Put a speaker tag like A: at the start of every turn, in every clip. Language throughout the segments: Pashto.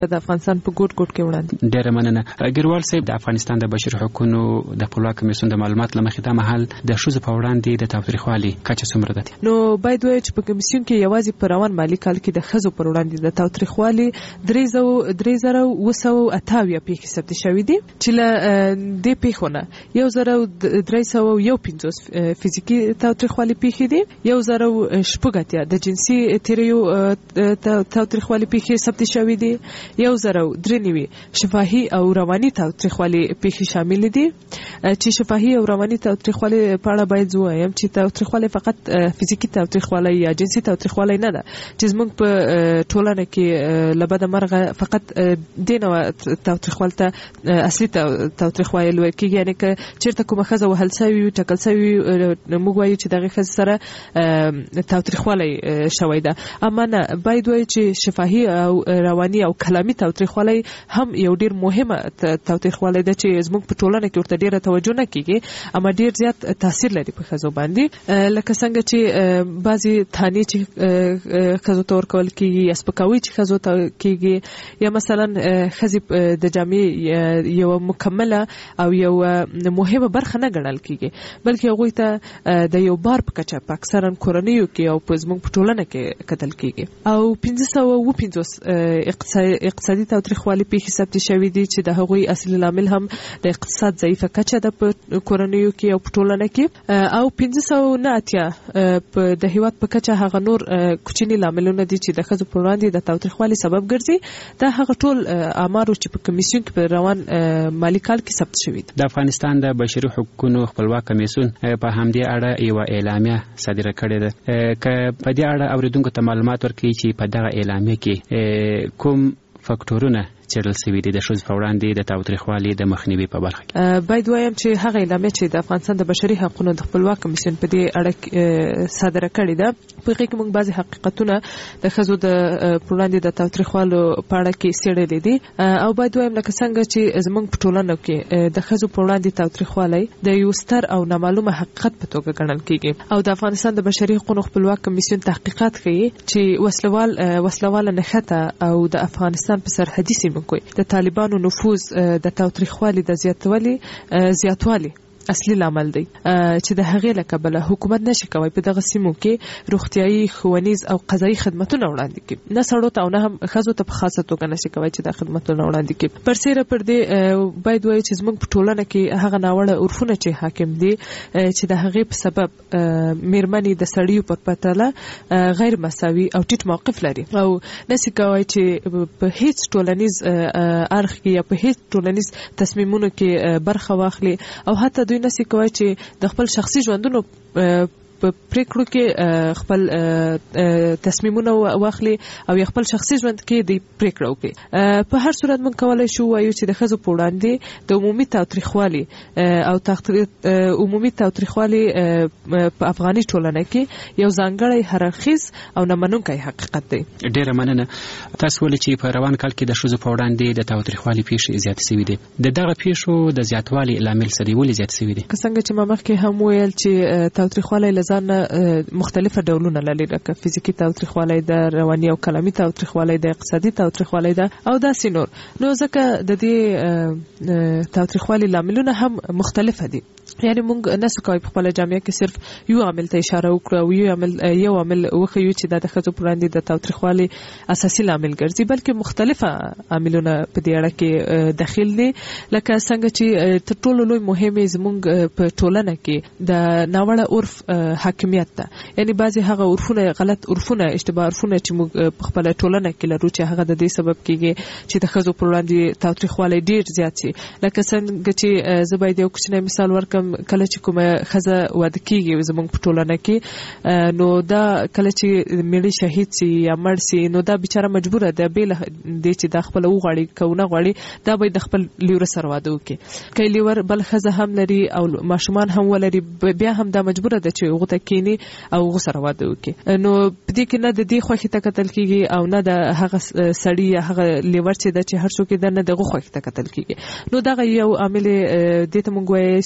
A: د افغانستان په ګوټ ګوټ کې وړاندې.
B: ډېره مننه. ګروال صاحب، د افغانستان د بشري حقوقو د خپلواک کمیسیون د معلومات له مخې دا مهال د ښځو په وړاندې د تاوتریخوالي کچه څومره ده؟
A: نو باید وایو چې په کمیسیون کې یوازې په روان مالي کال کې د ښځو پر وړاندې د تاوتریخوالي 3,378 پیښې ثبت شوې دي، چې له دې پیښو نه 1,351 فزیکي تاوتریخوالي پیښې دي، 1,086 د جنسي تیریو تاوتریخوالي پیښې ثبت شوې دي، 1,093 شفاهي او رواني تاوتریخوالي پیښې شامل دي. چې شفاهي او رواني تاوتریخوالي په اړه باید ووایم چې تاوتریخوالي فقط فزیکي تاوتریخوالي یا جنسي تاوتریخوالي نه ده، چې زموږ په ټولنه کې لبد مرغه فقط دینه تاوتریخوالي ته اصلي تاوتریخوالي وایي کېږي. یعنی که چیرته کومه ښځه وهل شوې وي، ټکل شوې وي، موږ وایو چې دغه ښځې سره تاوتریخوالي شوی ده. اما نه، باید وایو چې شفاهي او رواني او کلامي تاوتریخوالي هم یو ډیر مهمه تاوتریخوالي ده چې زموږ په ټولنه کې ورته ډیره توجه نه کیږي، اما ډیر زیات تاثیر لري په ښځو باندې. لکه څنګه چې بعضی تانی چې ښځو ته ورکول کیږي یا سپکاوي چې ښځو ته کیږي، یا مثلا ښځې د جامې یو مکمله او یو مهمه برخه نه ګڼل کیږي، بلکې هغوی ته د یو بار په کچه په اکثرا کورنیو کې او په زموږ په ټولنه کې کتل کیږي. او 550 اقتصادي تاوتریخوالي پیښې ثبت شوې دي، چې د هغوی اصلي لامل هم د اقتصاد ضعیفه کچه ده په کورنیو کې او په ټولنه کې. او 589 د هیواد په کچه هغه نور کوچني لاملونه دي چې د ښځو په وړاندې د تاوتریخوالي سبب ګرځي. دا هغه ټول آمارو چې په کمیسیون کې په روان مالي کال کې ثبت شوي دي.
B: د افغانستان د بشري حقوقو خپلواک کمیسیون په همدې اړه یو اعلامیه صادره کړې ده. که په دې اړه اوریدونکو ته معلومات ورکړي چې په دغه اعلامیه کې کوم فاکټورونه څېړل شوي دي د ښځو په وړاندې د تاوتریخوالي د مخنیوي په برخه کې.
A: باید وایم چې هغه اعلامیه چې د افغانستان د بشري حقوقو د خپلواک کمیسیون په دې اړه صادره کړې ده، په هغې کې موږ بعضې حقیقتونه د ښځو د وړاندې د تاوتریخوالو په اړه کې څېړلي دي. او باید وایم لکه څنګه چې زموږ په ټولنه کې د ښځو په وړاندې تاوتریخوالی د یو ستر او نامعلومه حقیقت په توګه ګڼل کېږي. او د افغانستان د بشري حقوقو خپلواک کمیسیون تحقیقات کوي چې وسلواله نښته او د افغانستان په سرحدي سیمو کې د طالبانو نفوذ د تاوتریخوالي د زیاتوالي اصلي لامل دی، چې د هغې له کبله حکومت نشي کوي په دغه سیمو کې روغتیايي، ښوونیز او قضایي خدمتونه وړاندې کړي. نه سړو ته او نه هم ښځو ته په خاصه توګه نشي کوي چې دا خدمتونه وړاندې کړي. پرسیره پر دې باید وایو چې زموږ په ټولنه کې هغه ناوړه عرفونه چې حاکم دي، چې د هغې په سبب میرمنې د سړیو پر پرتله غیر مساوي او ټیټ موقف لري او نشي کوي چې په هیڅ ټولنیز اړخ کې یا په هیڅ ټولنیز تصمیمونو کې برخه واخلي، او حتی دوی نشي کوي چې د خپل شخصي ژوندونو په پریکړو کې خپل تصمیمونه واخلي او خپل شخصي ژوند کې د پریکړه وکړي. په هر صورت موږ کولای شو وایو چې د ښځو په وړاندې د عمومي تاوتریخوالي په افغاني ټولنه کې یو ځانګړی هررخیز او نامنونکی حقیقت دی.
B: ډېره مننه. تاسو ولې چې په روان کال کې د ښځو په وړاندې د تاوتریخوالي پیښې زیاتې شوي دي، د دغه پیښو د زیاتوالي لامل څه دی؟ ولې زیات شوي دي؟
A: که څنګه چې ما مخکې هم ویل چې تاوتریخوالی له ځانه مختلفه ډولونه لري، لکه فزیکي تاوتریخوالی ده، رواني او کلامي تاوتریخوالی ده، اقتصادي تاوتریخوالی ده او داسې نور. نو ځکه د دې تاوتریخوالي لاملونه هم مختلفه دي. یعنی موږ نسو کوي په خپل جامعه کې صرف یو عامل ته اشاره وکړو او یو عامل وښیو چې دا د ښځو پر وړاندې د تاوتریخوالي اساسي لامل ګرځي، بلکې مختلفه عاملونه په دې اړه کې داخل دي. لکه څنګه چې تر ټولو لوی مهمه زموږ په ټولنه کې د ناوړه عرف حاکمیت ده. یعنی بعضی هغه عرفونه، غلط عرفونه، اشتباه عرفونه چې موږ په خپل ټولنه کې لرو چې هغه د دې سبب کېږي چې د ښځو پر وړاندې تاوتریخوالی ډیر زیات شي. لکه څنګه چې زه باید یو کوچنی مثال ورکړم. کله چې کومه ښځه واده کېږي زموږ په ټولنه کې، نو دا کله چې میړه شهید سي یا مړ سي، نو دا بیچاره مجبوره ده بېله دې چې دا خپله وغواړي که ونه غواړي دا باید د خپل لیوره سره واده وکړي. که لیور بل ښځه هم لري او ماشومان هم ولري، بیا هم دا مجبوره ده چې هغو ته کښېني او هغو سره واده وکړي. نو په دې کې نه د دې خوښې ته کتل کېږي او نه د هغه سړي یا هغه لیور چې ده چې هر څوک یې ده، نه د هغو خوښې ته کتل کېږي. نو دغه یو عامل دې ته موږ وایو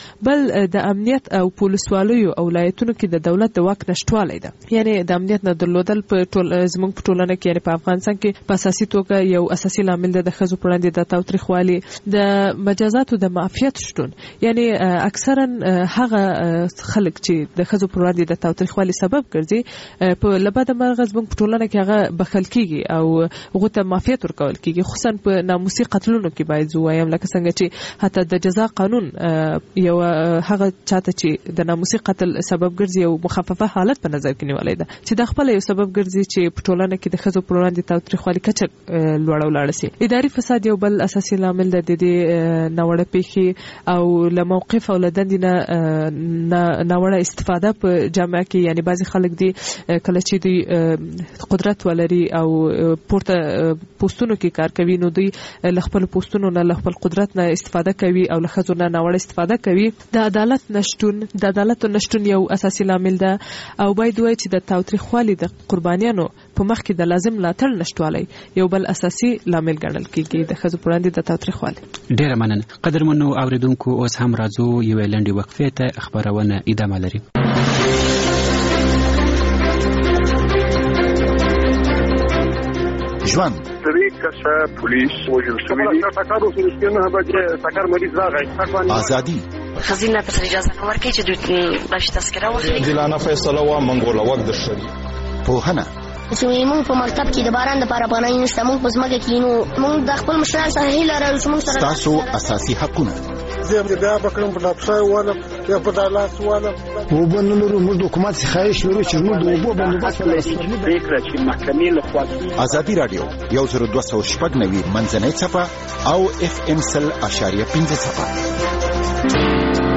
A: بل د امنیت او پولیسوالیو او ولایتونو کې د دولت د واک نشټوالی ده. یعنی د امنیت نه درلودل په زموږ په ټولنه کې یعنی په افغانستان کې په اساسي توګه یو اساسي لامل ده د ښځو پر وړاندې د تاوتریخوالي، د مجازاتو د معافیت شتون. یعنی اکثرا هغه خلک چې د ښځو پر وړاندې د تاوتریخوالي سبب ګرځي په لبد مرغه زموږ په ټولنه کې هغه بخل کیږي او هغه ته معافیت ورکول کیږي، خصوصا په ناموسي قتلونو کې باید زه وایم، لکه څنګه چې حتی د جزا قانون یو هغه چاته چې د ناموسي قتل سبب ګرځي او مخففه حالت په نظر کې نیولای ده چې د خپل یو سبب ګرځي چې په ټولنه کې د ښځو پر وړاندې تاوتریخوالي کچه لوړه شي. اداري فساد یو بل اساسي لامل ده د دې ناوړه پیښې او له موقف او له دندې نه ناوړه استفاده په جامعه کې. یعنی بعضی خلک دي کله چې دوی قدرت ولري او پورته پوسټونو کې کار کوي نو دوی له خپل پوسټونو نه له خپل قدرت نه استفاده کوي او له ښځو نه ناوړه استفاده کوي. د عدالت نشټون یو اساسي لامل ده او باید وایي چې د تاوتریخوالي د قربانیانو په مخ کې د لازم ملاتړ نشټوالی یو بل اساسي لامل ګڼل کېږي د ښځو پر وړاندې د تاوتریخوالي.
B: ډیره مننه. قدرمنو اوریدونکو، اوس هم راځو یوې لنډې وقفې ته، خبرونه ادامه لري.
C: ژوند
D: درې کسه پولیس وژل شوي دي. ټکر وشو چې هغه ټکر مریض راغی.
C: ازادي
E: خزینه ته اجازه نه ورکړي چې دوی باندې تذکره واخلي.
F: عادلانه فیصله وا منګوله وخت د شری
C: پوهنه
G: چې موږ په مکتب کې د باران لپاره پناه نشته، موږ په ځمکه کې نو موږ د خپل مشرانو سره هیله لرو چې موږ سره
C: تاسو اساسي حقونه
D: زه بیا بکرم په ډاکټر والا یا په دالاس والا
H: وبنلو موږ د حکومت خواهش لرو چې موږ د وبو بندوبست ولرو.
D: پریکړه چې محکمې له خوا
C: ازادي رادیو 1290 منځنۍ صفحه او FM 100.5 صفحه.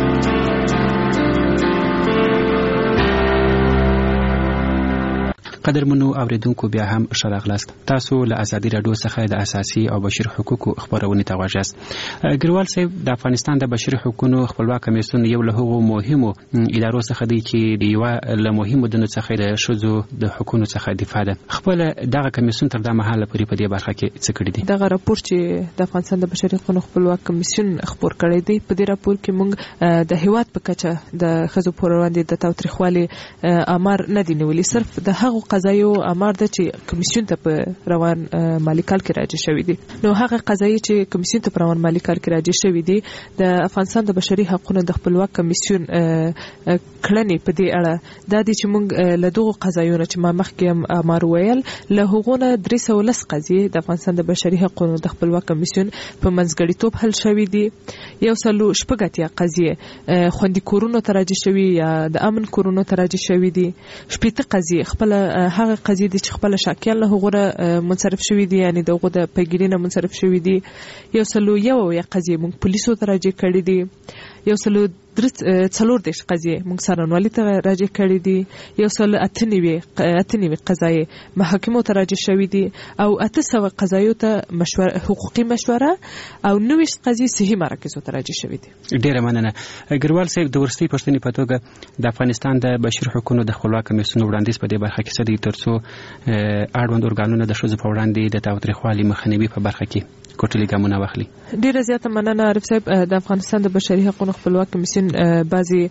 B: قدرمنو اوریدونکو، بیا هم ښه راغلاست. تاسو له ازادي راډیو څخه د اساسي او بشري حقوقو خبرونه ته غواړئ. ګریوال صاحب، د افغانستان د بشري حقوقو خپلواک کمیسیون یو له هغو مهمو ادارو څخه دی چې د یو له مهمو دندو څخه د ښځو د حقوقو څخه دفاع ده. خپل دغه کمیسیون تر دا مهاله پورې په دې برخه کې څه کړی دي؟
A: دغه راپور چې د افغانستان د بشري حقوقو خپلواک کمیسیون خبر کړی دی، په دې راپور کې موږ د هیواد په کچه د ښځو پر وړاندې د تاوتریخوالي آمار نه دی نیولي، صرف د هغو قضایو آمار ده چې کمیسیون ته په روان مالی کال کې راجع شوی دي. نو هغه قضایي چې کمیسیون ته په روان مالی کال کې راجع شوی دي د افغانستان د بشري حقوقو د خپلواک کمیسیون کړنې په دې اړه دا دي چې موږ له دغو قضایونو چې ما مخکې هم آمار ویل له هغونه 310 قضیې د افغانستان د بشري حقوقو د خپلواک کمیسیون په منځګړیتوب حل شوی دي. 160 قضیې خوندي کورونو ته راجع شوی یا د امن کورونو ته راجع شوی دي. 80 قضیې خپل هغه قضیې دي چې خپل شاکیان له هغه منصرف شوی دي، یعنی دغه د پیګیری نه منصرف شوی دي. 101 قضیې موږ پولیسو ته راجع کړې دي. 143 قضیې موږ سرنوالي ته راجع کړې دي. 198 قضایي محاکمو ته راجع شوی دي او 800 قضایو ته حقوقي مشوره او 90 قضیې صحي مراکزو ته راجع شوی دي.
B: ډیره مننه. ګریوال صاحب، د ورستۍ پښتنې په توګه د افغانستان د بشري حقوقو د خپلواک کمیسیون وړاندیز په دې برخه کې څه دی ترڅو اړوند ارګانونه د ښځو په وړاندې د تاوتریخوالي مخنیوي په برخه کې کوټلي ګامونه واخلي؟
A: ډیره زیاته مننه عارف صاحب. د افغانستان د بشري حقوقو خپلواک کمیسیون بعضي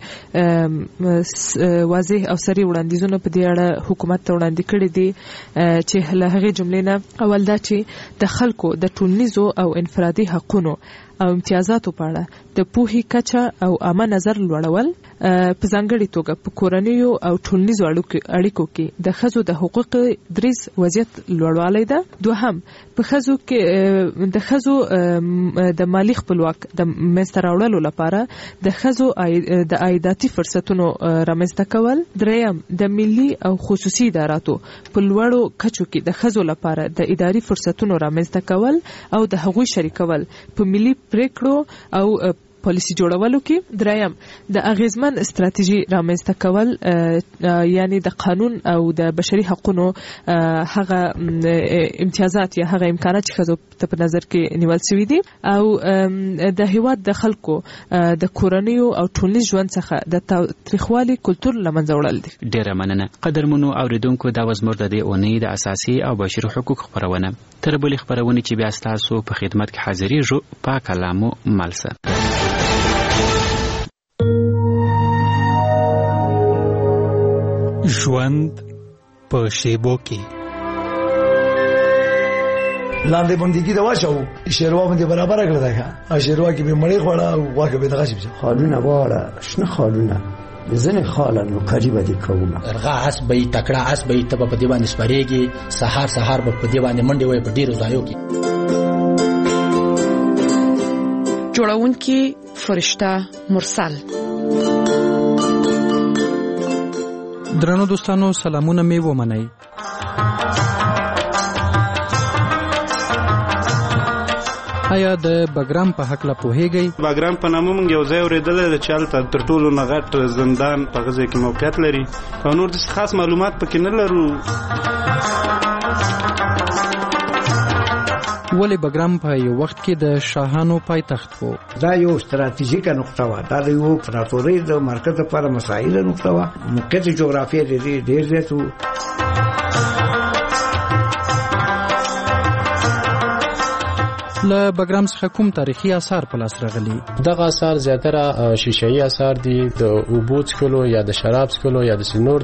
A: واضح او سری وړاندیزونه په دې اړه حکومت ته وړاندې کړي دي چې له هغې جملې نه اول دا چې د خلکو د ټولنیزو او انفرادي حقوقو او امتیازاتو په اړه د پوهې کچه او عامه نظر لوړول، په ځانګړې توګه په کورنیو او ټولنیزو اړیکو کې د ښځو د حقوقو دریځ وضعیت لوړوالی ده. دوهم، په ښځو کې د ښځو د مالی خپلواک د منځته راوړلو لپاره د ښځو د عایداتي فرصتونو رامنځته کول. دریم، د ملي او خصوصي اداراتو په لوړو کچو کې د ښځو لپاره د اداري فرصتونو رامنځته کول او د هغوی شریکول په ملي پریکړو او پالیسی جوړولو کې. دریم، د اغیزمن استراتیژي رامنځته کول، یعنی د قانون او د بشري حقوقو هغه امتیازات یا هغه امکانات چې ښځو ته په نظر کې نیول شوي دي او د هیواد د خلکو د کورنیو او ټولنیز ژوند څخه د تاوتریخوالي کلتور له منځه وړل دي.
B: ډیره مننه. قدرمنو اوریدونکو، دا وزمر د دې اونۍ د اساسي او بشري حقوقو خبرونه. تر بلې خبرونه چې بیا ستاسو په خدمت کې حاضرېږو، پاک کلامو ملسه.
I: ژوند په شیبو کې
H: لاندې بندګي دا واچو شیروا باندې برابر کړل دا شیروا کې به مړې خوړه او واګه به دغه شي
J: خالونه واړه شنه خالونه زنه خاله نو قریبه دي کومه
K: ارغا اس به تکړه اس به تب په دی باندې سپریږي سحر به په دی باندې منډي وي په ډیرو ځایو کې
L: جوړونکي فرشته مرسل.
I: درنو دوستانو سلامونه می ومنئ. آیا د بګرام په حق لا پوهیږئ؟
M: بګرام په نامه موږ یو ځای اورېدل د چالت تر ټولو نغټ زندان په غزه کې موقعیت لري او نور د خاص معلومات پکې نه لرو.
I: ولی بګرام په یو وخت کې د شاهانو پایتخت وو.
J: دا یو ستراتیژیکه نقطه و. دا یو امپراتورۍ د مرکز لپاره مسایل نقطه و. موقعیت جغرافیه ډېر زیات و.
I: له بګرام څخه کوم تاریخي آثار په لاس راغلي؟
N: دغه آثار زیاتره شیشه‌ای آثار دي د اوبو څښلو یا د شراب څښلو یا د سنور.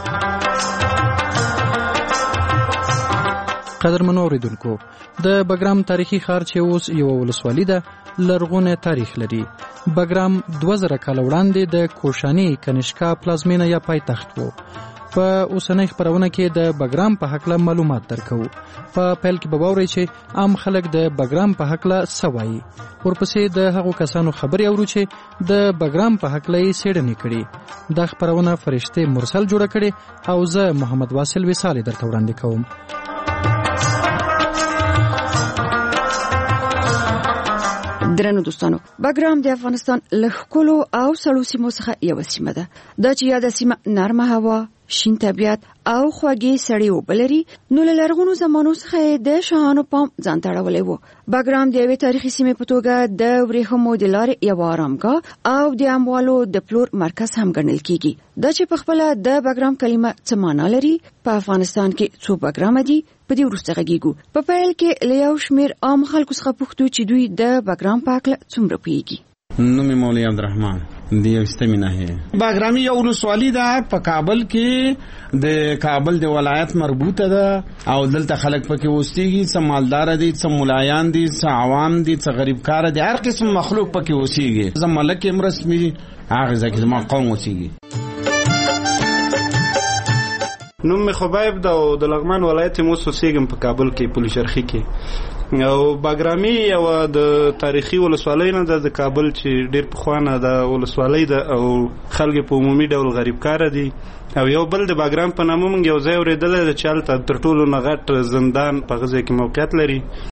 I: قدرمنو اوریدونکو، د بګرام تاریخي ښار چې اوس یو ولسوالي ده لرغونی تاریخ لري. بګرام 2000 کال وړاندې د کوشاني کنیشکا پلازمینه یا پایتخت وو. په اوسنۍ خبرونه کې د بګرام په حق له معلومات درکو. په پیل کې به واورئ چې عام خلک د بګرام په حق له سوایي، ورپسې د هغو کسانو خبرې اورو چې د بګرام په حق له څېړنې کړي. دا خبرونه فرشته مرسل جوړه کړي او زه محمد واصل وصالي درته وړاندې کوم.
L: درنو دوستانو، بګرام د افغانستان له ښکلو او سړو سیمو څخه یوه سیمه ده. دا چې یاده سیمه نرمه هوا، شین طبیعت او خوږې سړې اوبه لري، نو له لرغونو زمانو څخه د شاهانو پام ځان ته اړولی و. بګرام د یوې تاریخي سیمې په توګه د ورېښمو د لارې یوه آرامګاه او د اموالو د پلور مرکز هم ګڼل کیږي. دا چې په خپله د بګرام کلمه څه معنا لري، په افغانستان کې څو بګرامه دي، په دې وروسته غږیږو. په پیل کې له یو شمېر عام خلکو څخه پوښتو چې دوی د بګرام په هکله څومره پوهېږي.
O: نومي مولوي عبدالرحمن دی استمی نه باګرامي یو ولسوالي ده په کابل کې، د کابل د ولایت مربوطه ده او دلته خلک پکې اوسېږي. څه مالدار دي، څه ملایان دي، څه عوام دي، څه غریب کار دي، هر قسم مخلوق پکې اوسېږي. زه ملک یم رسمي هغه ځکه زما قوم اوسېږي.
M: نوم می خبایب ده او د لغمان ولایت موس اوسېږم په کابل کې پل شرخي کې. او باګرامي یو د تاریخي ولسوالۍ نه ده د کابل چې ډېر پخوانه د ولسوالۍ ده او خلک په عمومي ډول غریب کار دي. او یو بل د باګرام په نامه موږ یو ځای اورېدلی د چالت تر ټولو نغټ زندان په غزه کې موقعیت لري